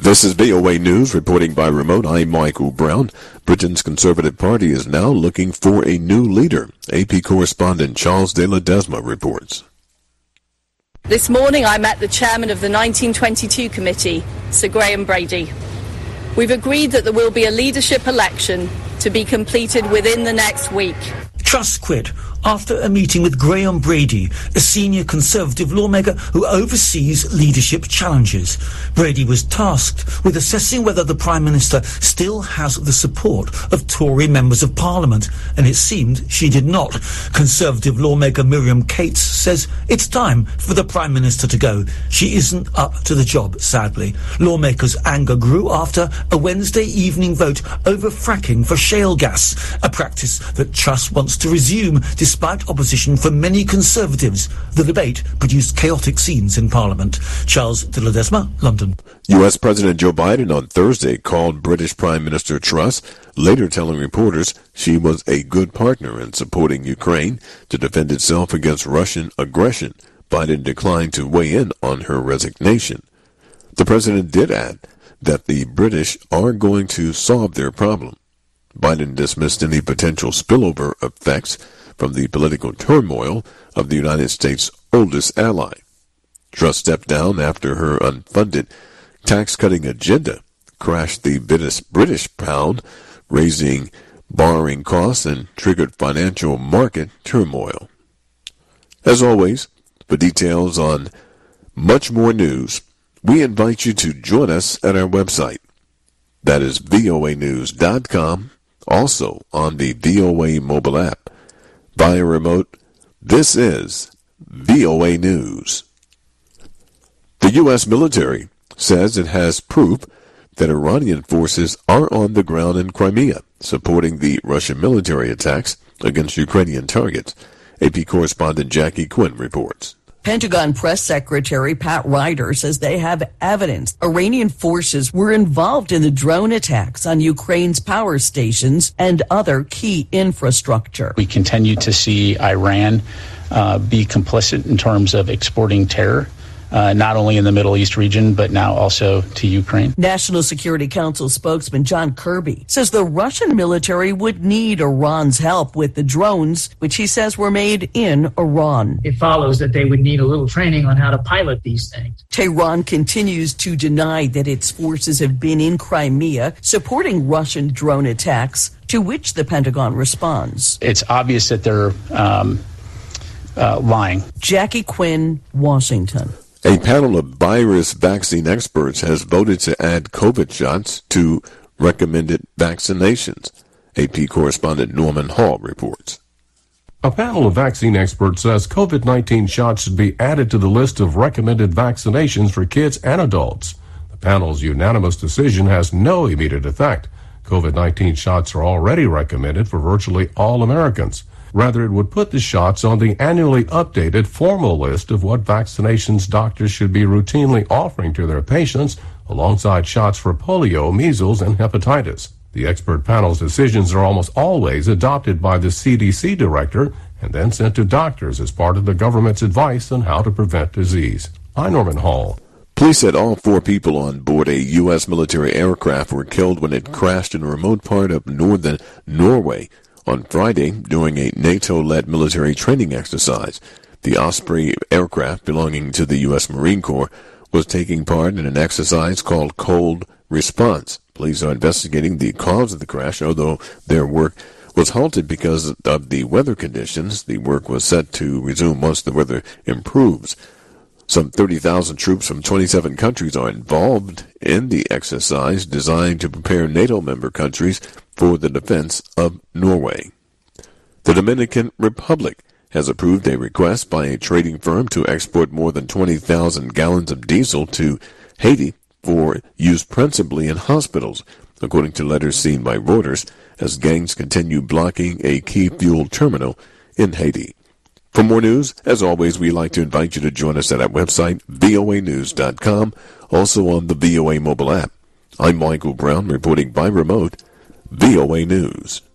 This is VOA News, reporting by remote. I'm Michael Brown. Britain's Conservative Party is now looking for a new leader. AP correspondent Charles de Ledesma reports. This morning I met the chairman of the 1922 committee, Sir Graham Brady. We've agreed that there will be a leadership election to be completed within the next week. Truss quit after a meeting with Graham Brady, a senior Conservative lawmaker who oversees leadership challenges. Brady was tasked with assessing whether the Prime Minister still has the support of Tory members of Parliament, and it seemed she did not. Conservative lawmaker Miriam Cates says it's time for the Prime Minister to go. She isn't up to the job, sadly. Lawmakers' anger grew after a Wednesday evening vote over fracking for shale gas, a practice that Truss wants to resume despite opposition from many Conservatives. The debate produced chaotic scenes in Parliament. Charles de Ledesma, London. U.S. President Joe Biden on Thursday called British Prime Minister Truss, later telling reporters she was a good partner in supporting Ukraine to defend itself against Russian aggression. Biden declined to weigh in on her resignation. The president did add that the British are going to solve their problem. Biden dismissed any potential spillover effects from the political turmoil of the United States' oldest ally. Truss stepped down after her unfunded tax-cutting agenda crashed the British pound, raising borrowing costs and triggered financial market turmoil. As always, for details on much more news, we invite you to join us at our website. That is voanews.com, also on the VOA mobile app. Via remote, this is VOA News. The U.S. military says it has proof that Iranian forces are on the ground in Crimea, supporting the Russian military attacks against Ukrainian targets. AP correspondent Jackie Quinn reports. Pentagon Press Secretary Pat Ryder says they have evidence Iranian forces were involved in the drone attacks on Ukraine's power stations and other key infrastructure. We continue to see Iran be complicit in terms of exporting terror, not only in the Middle East region, but now also to Ukraine. National Security Council spokesman John Kirby says the Russian military would need Iran's help with the drones, which he says were made in Iran. It follows that they would need a little training on how to pilot these things. Tehran continues to deny that its forces have been in Crimea supporting Russian drone attacks, to which the Pentagon responds. It's obvious that they're lying. Jackie Quinn, Washington. A panel of virus vaccine experts has voted to add COVID shots to recommended vaccinations. AP correspondent Norman Hall reports. A panel of vaccine experts says COVID-19 shots should be added to the list of recommended vaccinations for kids and adults. The panel's unanimous decision has no immediate effect. COVID-19 shots are already recommended for virtually all Americans. Rather, it would put the shots on the annually updated formal list of what vaccinations doctors should be routinely offering to their patients, alongside shots for polio, measles, and hepatitis. The expert panel's decisions are almost always adopted by the CDC director and then sent to doctors as part of the government's advice on how to prevent disease. I'm Norman Hall. Police said all 4 people on board a U.S. military aircraft were killed when it crashed in a remote part of northern Norway on Friday during a NATO-led military training exercise. The Osprey aircraft belonging to the U.S. Marine Corps was taking part in an exercise called Cold Response. Police are investigating the cause of the crash, although their work was halted because of the weather conditions. The work was set to resume once the weather improves. Some 30,000 troops from 27 countries are involved in the exercise designed to prepare NATO member countries for the defense of Norway. The Dominican Republic has approved a request by a trading firm to export more than 20,000 gallons of diesel to Haiti for use principally in hospitals, according to letters seen by Reuters, as gangs continue blocking a key fuel terminal in Haiti. For more news, as always, we'd like to invite you to join us at our website, voanews.com, also on the VOA mobile app. I'm Michael Brown, reporting by remote, VOA News.